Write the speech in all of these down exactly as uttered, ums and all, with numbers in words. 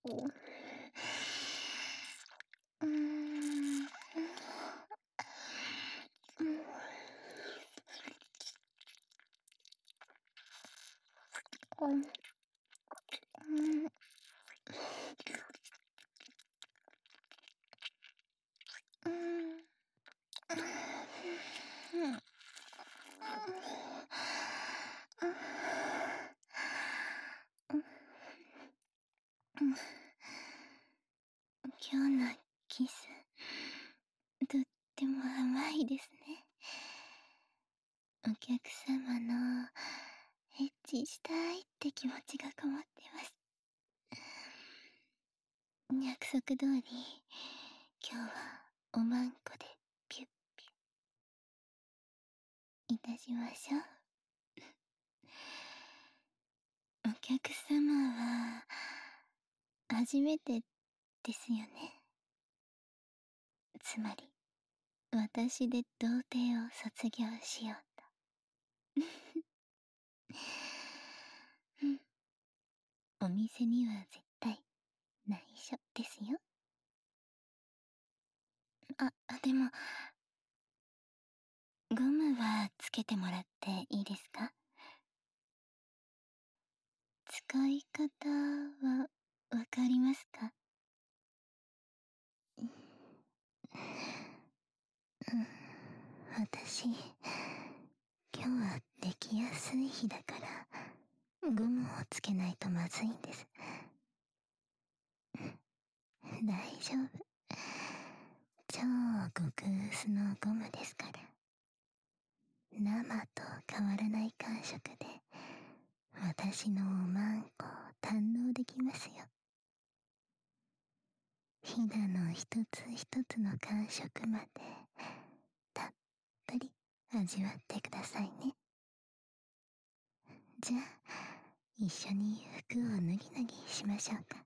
うーん。うん。うん。うん。今日のキス、とっても甘いですね。お客様のエッチしたいって気持ちがこもってます。約束通り、今日はおまんこでピュッピュッいたしましょう。お客様は初めてですよね。つまり私で童貞を卒業しようと。うん、お店には絶対内緒ですよ。あ、でもゴムはつけてもらっていいですか？使い方はわかりますか？うん、私、今日はできやすい日だから、ゴムをつけないとまずいんです。大丈夫。超極薄のゴムですから。生と変わらない感触で、私のおまんこを堪能できますよ。ひだの一つ一つの感触まで、たっぷり味わってくださいね。じゃあ、一緒に服を脱ぎ脱ぎしましょうか。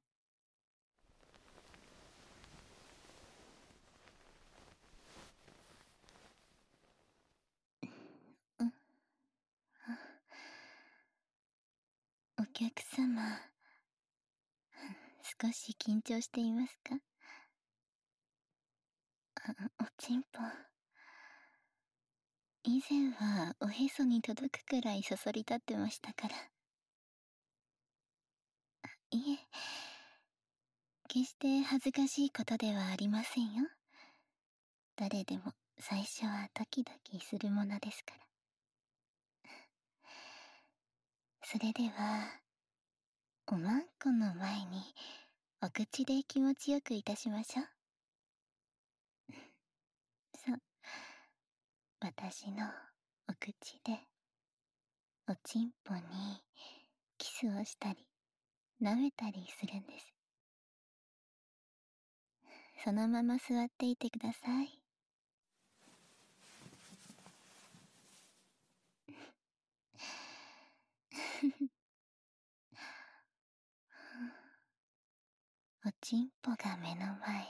うん。お客様、少し緊張していますか？あ、おちんぽ。以前はおへそに届くくらいそそり立ってましたから。いえ、決して恥ずかしいことではありませんよ。誰でも最初はドキドキするものですから。それでは、おまんこの前にお口で気持ちよくいたしましょう。そう、私のお口でおちんぽにキスをしたり舐めたりするんです。そのまま座っていてください。おちんぽが目の前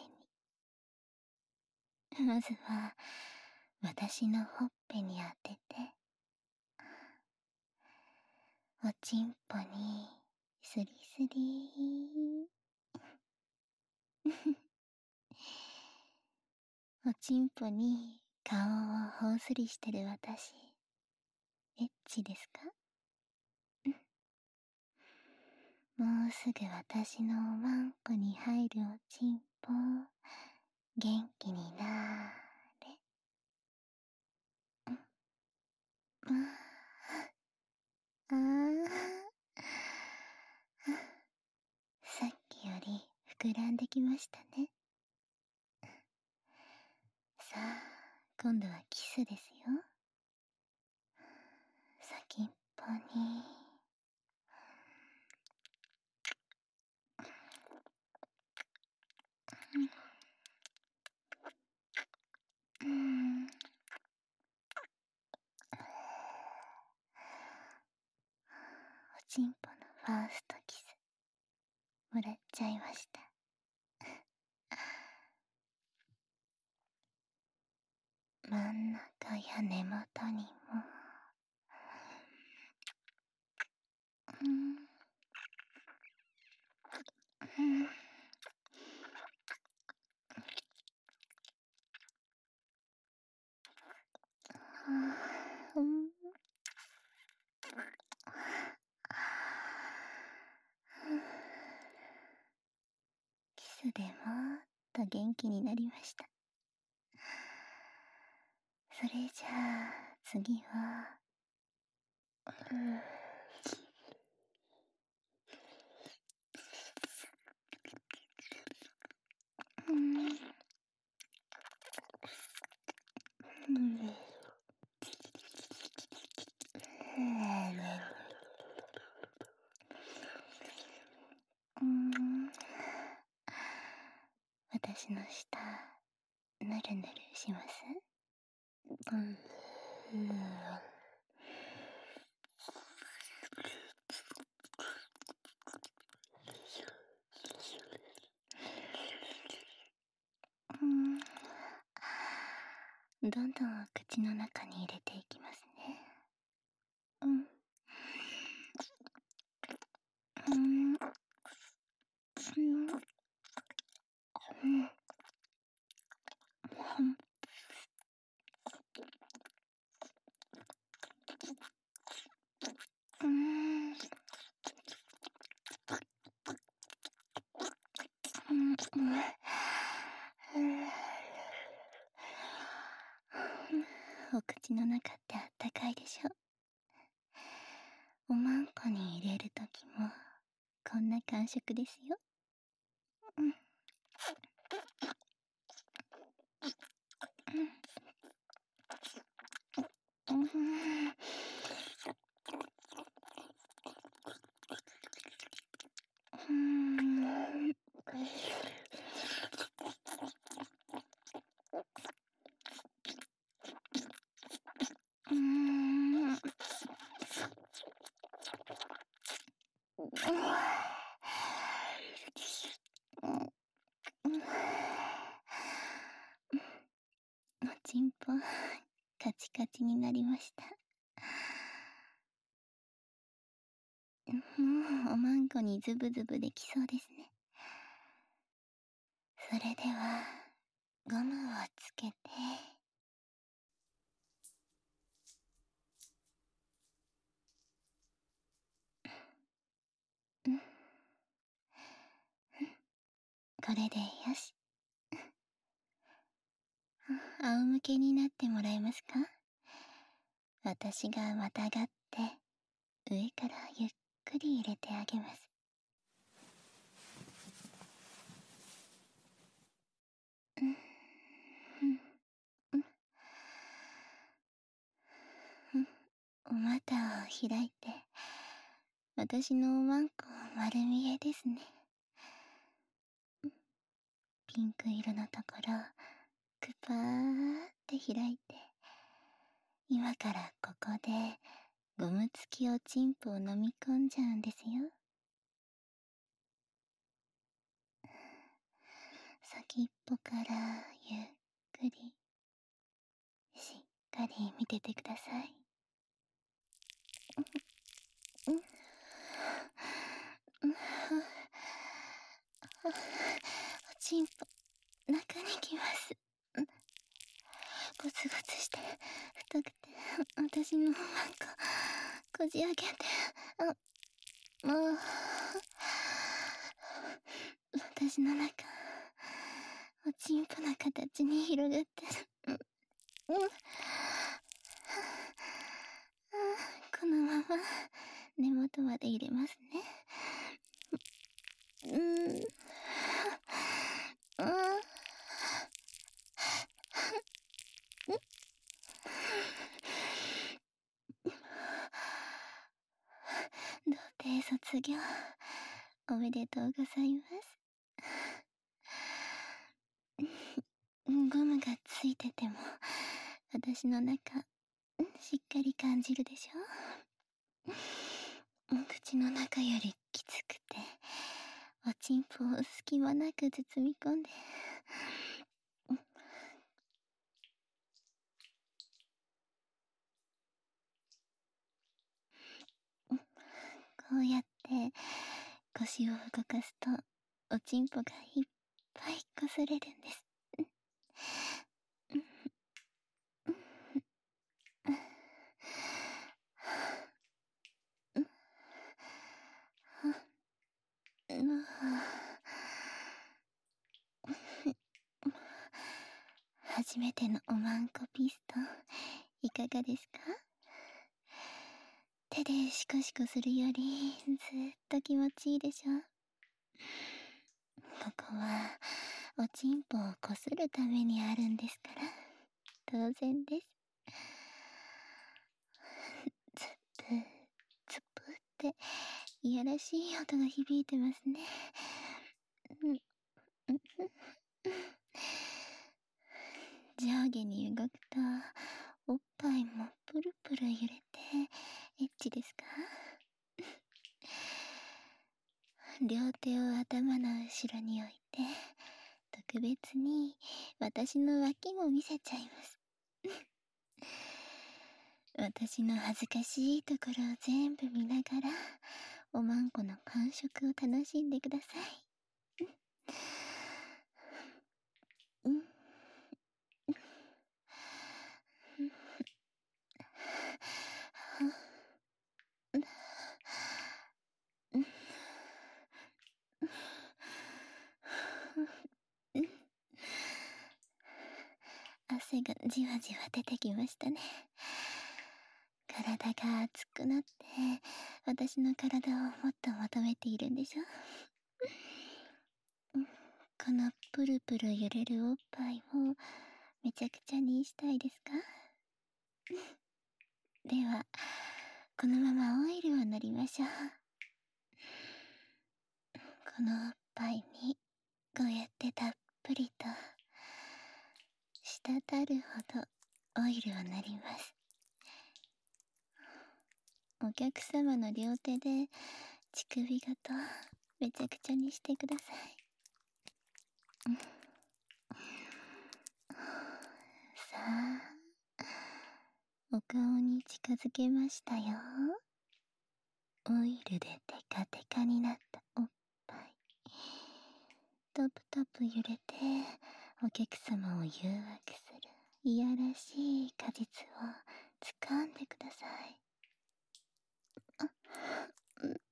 に。まずは私のほっぺに当てて、おちんぽにスリスリおちんぽに顔をほおずりしてる私、エッチですか？もうすぐ私のおまんこに入るおちんぽ、元気になーれ。あああ、さっきより膨らんできましたね。さあ、今度はキスですよ。先っぽに。うん。おちんぽのファーストキス、もらっちゃいました。真ん中や根元にも。うん。うん。 うん、キスでもっと元気になりました。それじゃあ次は、うん、うん、うん、うん、私の舌ぬるぬるします？うん、うん、どんどん口の中に入れていきますね。うん、うん、うん、うん、うん、うん、うん、お口の中ってあったかいでしょ。おまんこに入れるときもこんな感触ですよ。うん、うん、うん、うん、うん、おちんぽカチカチになりました。もうおまんこにズブズブできそうですね。それではゴムをつけて、うん、これでよし。仰向けになってもらえますか？私がまたがって上からゆっくり入れてあげます。うん、うん、うん、うん、お股を開いて、私のおまんこ丸見えですね。ピンク色のところくぱーって開いて、今からここでゴム付きおちんぽを飲み込んじゃうんですよ。先っぽからゆっくり、しっかり見ててください。うん、うん、うん、おちんぽ中にきます。ゴツゴツして太くて、私のおまんここじ開けて、あ、もう私の中おちんぽの形に広がってる。うん、うん、このまま根元まで入れますね。うん、うん、童貞卒業おめでとうございます。ゴムがついてても私の中しっかり感じるでしょ。口の中よりきつくて、おちんぽを隙間なく包み込んで、こうやって腰を動かすとおちんぽがいっぱい擦れるんです。 初めてのおまんこピストン、いかがですか？手でシコシコするよりずっと気持ちいいでしょ。ここはおちんぽをこするためにあるんですから、当然です。つぷつぷっていやらしい音が響いてますね。うんうん上下に動くとおっぱいもプルプル揺れてエッチですか？両手を頭の後ろに置いて特別に私の脇も見せちゃいます。私の恥ずかしいところを全部見ながらおまんこの感触を楽しんでください。うん。汗がじわじわ出てきましたね。体が熱くなって私の体をもっと求めているんでしょ。このプルプル揺れるおっぱいをめちゃくちゃにしたいですか？ではこのままオイルを塗りましょう。このおっぱいにこうやってたっぷりと滴るほどオイルを塗ります。お客様の両手で乳首ごとめちゃくちゃにしてください。うん、さあ、お顔に近づけましたよ。オイルでテカテカになったおっぱい。トプトプ揺れてお客様を誘惑するいやらしい果実を掴んでください。あ、うん、うん、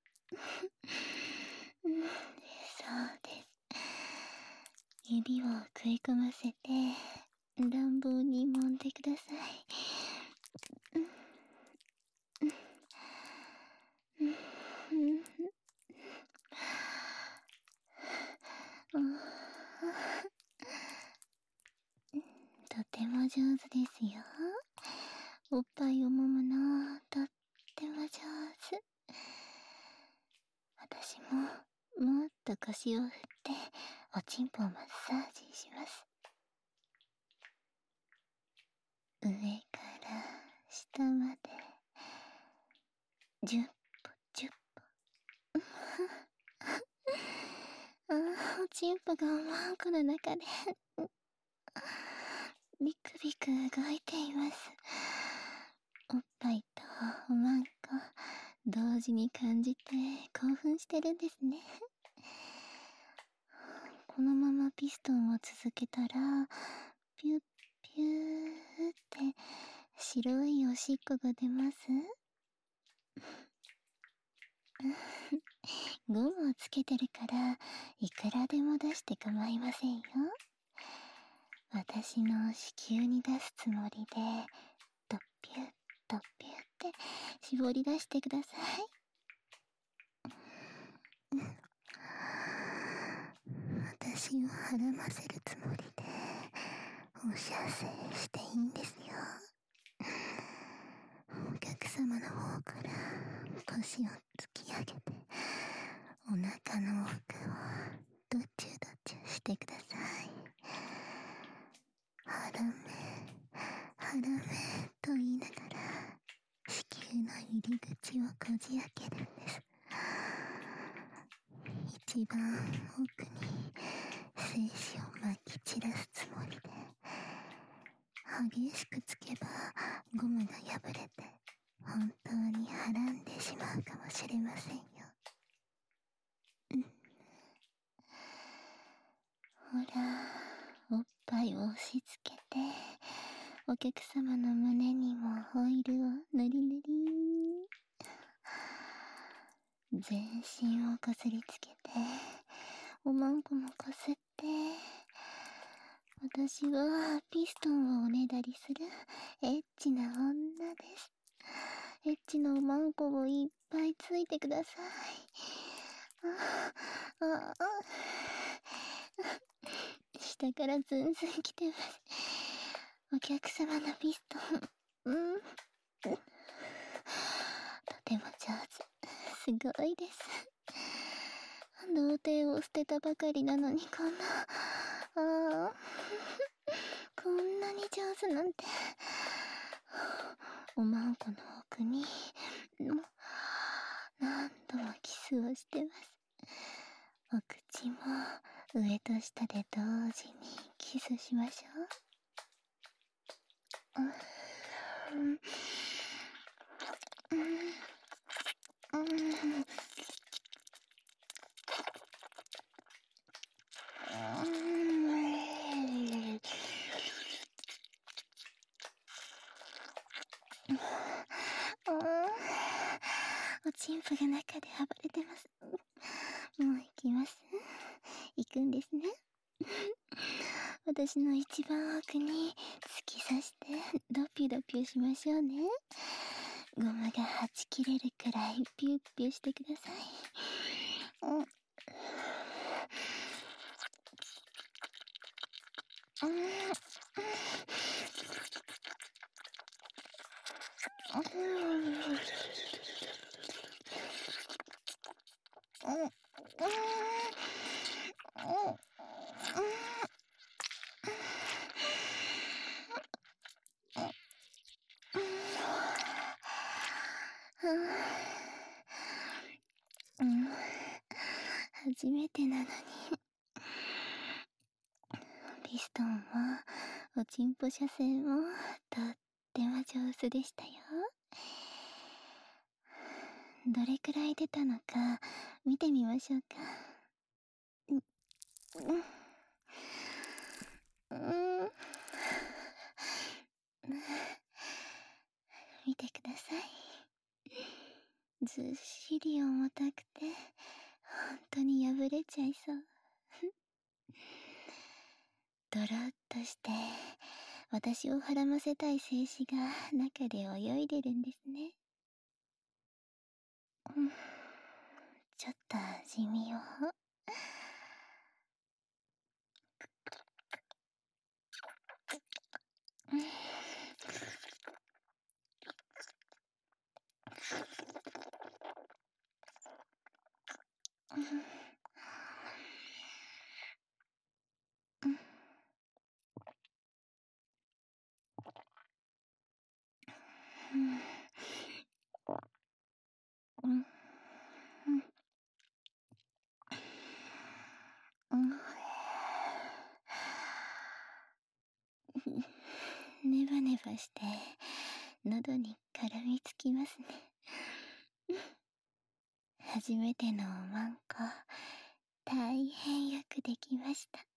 そうです。指を食い込ませて乱暴に揉んでください。うんうんうんうんとても上手ですよ。おっぱいを揉むのとっても上手。私ももっと腰を振っておちんぽをマッサージします。上から下までじゅっぽじゅっぽああ、おちんぽがおまんこの中でビクビク動いています。おっぱいとおまんこ同時に感じて興奮してるんですね。このままピストンを続けたらピュッピューって白いおしっこが出ます。ゴムをつけてるからいくらでも出して構いませんよ。私の子宮に出すつもりでドッピュッドッピュッって絞り出してください。私をはらませるつもりでお射精していいんですよ。お客様の方から腰を突き上げてお腹の奥をドチュドチュしてください。はらめはらめと言いながら子宮の入り口をこじ開けるんです。一番奥に精子をまき散らすつもりで激しくつけばゴムが破れて本当にはらんでしまうかもしれませんよ。うん、ほら、おっぱいを押し付けてお客様の胸にもオイルを塗り塗り。全身をこすりつけておまんこもこすって私はピストンをおねだりするエッチな女です。エッチのおまんこをいっぱいついてください。あああ、下からズンズン来てます。お客様のピストン、うん、とても上手。すごいです。童貞を捨てたばかりなのにこんな、ああ、こんなに上手なんて。おまんこの奥に、何度もキスをしてます。お口も上と下で同時にキスしましょう。うん、うん、うん、おちんぽが中で暴れてます。もう行きます。行くんですね。私の一番奥に突き刺してドピュドピュしましょうね。ゴムがはち切れるくらいピュッピュしてください。うん、うん、うん、初めてなのに。ピストンもおちんぽ射精もとっても上手でしたよ。どれくらい出たのか見てみましょうか。うん、うん、見てください。ずっしり重たくて本当に破れちゃいそう。ドロッとして私をはらませたい精子が中で泳いでるんですね。うん、ちょっと味見を。うん、うん、うん、うん、うん、うん、ネバネバして喉に絡みつきますね。初めてのおまんこ大変よくできました。